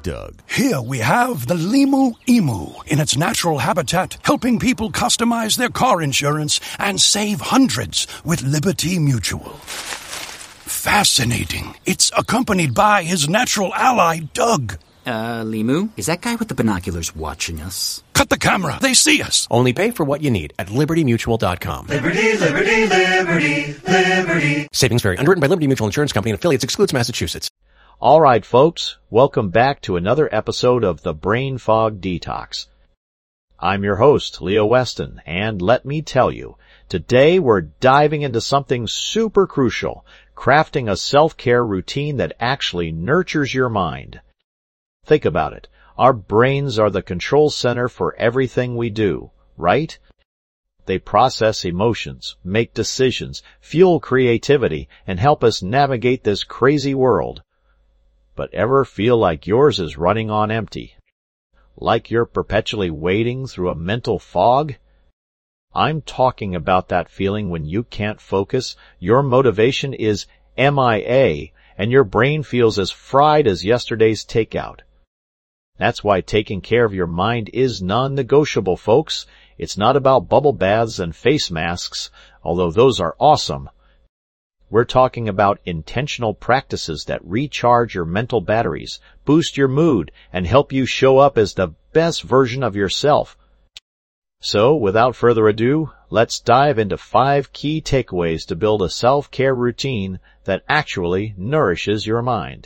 Doug. Here we have the Limu Emu in its natural habitat, helping people customize their car insurance and save hundreds with Liberty Mutual. Fascinating. It's accompanied by his natural ally, Doug. Limu, is that guy with the binoculars watching us? Cut the camera. They see us. Only pay for what you need at LibertyMutual.com. Liberty, liberty, liberty, liberty. Savings vary. Underwritten by Liberty Mutual Insurance Company and affiliates. Excludes Massachusetts. All right, folks. Welcome back to another episode of the Brain Fog Detox. I'm your host, Leo Weston, and let me tell you, today we're diving into something super crucial, crafting a self-care routine that actually nurtures your mind. Think about it. Our brains are the control center for everything we do, right? They process emotions, make decisions, fuel creativity, and help us navigate this crazy world. But ever feel like yours is running on empty? Like you're perpetually wading through a mental fog? I'm talking about that feeling when you can't focus, your motivation is MIA, and your brain feels as fried as yesterday's takeout. That's why taking care of your mind is non-negotiable, folks. It's not about bubble baths and face masks, although those are awesome. We're talking about intentional practices that recharge your mental batteries, boost your mood, and help you show up as the best version of yourself. So, without further ado, let's dive into 5 key takeaways to build a self-care routine that actually nourishes your mind.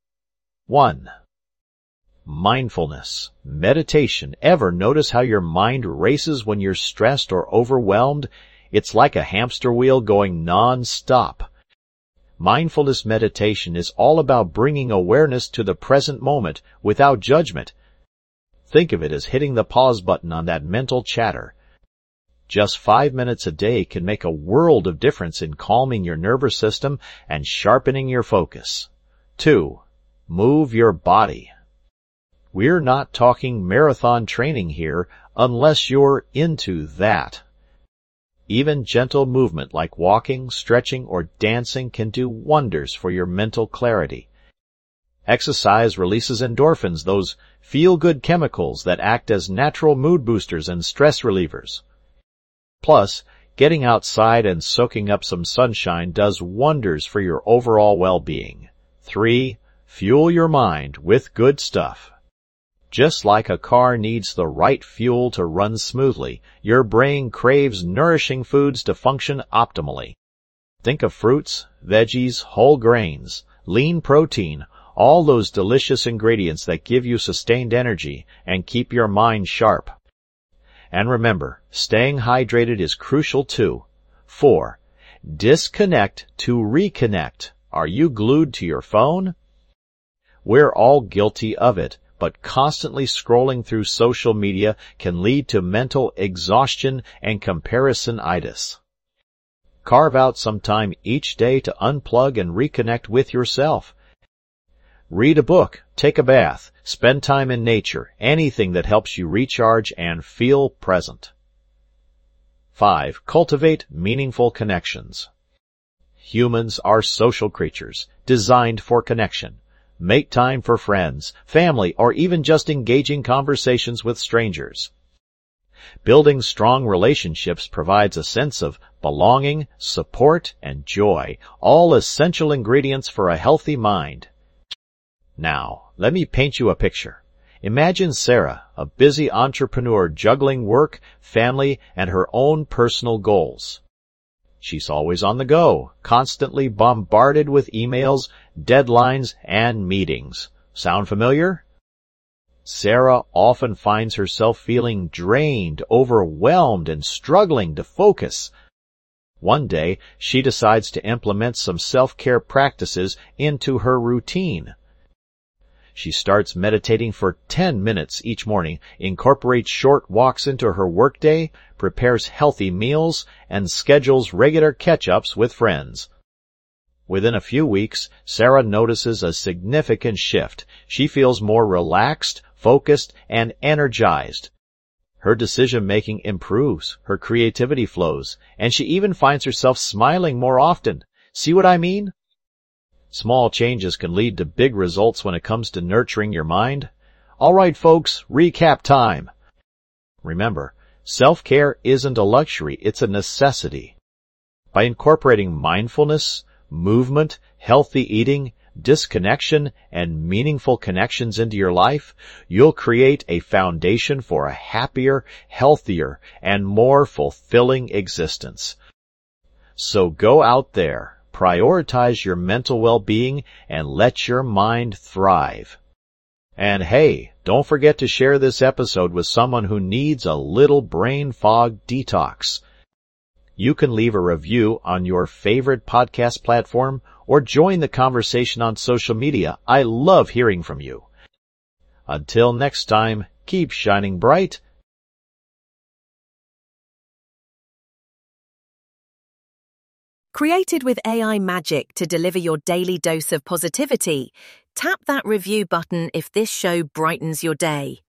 1. Mindfulness. Meditation. Ever notice how your mind races when you're stressed or overwhelmed? It's like a hamster wheel going non-stop. Mindfulness meditation is all about bringing awareness to the present moment without judgment. Think of it as hitting the pause button on that mental chatter. Just 5 minutes a day can make a world of difference in calming your nervous system and sharpening your focus. 2. Move your body. We're not talking marathon training here unless you're into that. Even gentle movement like walking, stretching, or dancing can do wonders for your mental clarity. Exercise releases endorphins, those feel-good chemicals that act as natural mood boosters and stress relievers. Plus, getting outside and soaking up some sunshine does wonders for your overall well-being. 3. Fuel your mind with good stuff. Just like a car needs the right fuel to run smoothly, your brain craves nourishing foods to function optimally. Think of fruits, veggies, whole grains, lean protein, all those delicious ingredients that give you sustained energy and keep your mind sharp. And remember, staying hydrated is crucial too. 4. Disconnect to reconnect. Are you glued to your phone? We're all guilty of it. But constantly scrolling through social media can lead to mental exhaustion and comparisonitis. Carve out some time each day to unplug and reconnect with yourself. Read a book, take a bath, spend time in nature, anything that helps you recharge and feel present. 5. Cultivate meaningful connections. Humans are social creatures, designed for connection. Make time for friends, family, or even just engaging conversations with strangers. Building strong relationships provides a sense of belonging, support, and joy, all essential ingredients for a healthy mind. Now, let me paint you a picture. Imagine Sarah, a busy entrepreneur juggling work, family, and her own personal goals. She's always on the go, constantly bombarded with emails, deadlines, and meetings. Sound familiar? Sarah often finds herself feeling drained, overwhelmed, and struggling to focus. One day, she decides to implement some self-care practices into her routine. She starts meditating for 10 minutes each morning, incorporates short walks into her workday, prepares healthy meals, and schedules regular catch-ups with friends. Within a few weeks, Sarah notices a significant shift. She feels more relaxed, focused, and energized. Her decision-making improves, her creativity flows, and she even finds herself smiling more often. See what I mean? Small changes can lead to big results when it comes to nurturing your mind. All right, folks, recap time. Remember, self-care isn't a luxury, it's a necessity. By incorporating mindfulness, movement, healthy eating, disconnection, and meaningful connections into your life, you'll create a foundation for a happier, healthier, and more fulfilling existence. So go out there, prioritize your mental well-being, and let your mind thrive. And hey, don't forget to share this episode with someone who needs a little brain fog detox. You can leave a review on your favorite podcast platform or join the conversation on social media. I love hearing from you. Until next time, keep shining bright. Created with AI magic to deliver your daily dose of positivity, tap that review button if this show brightens your day.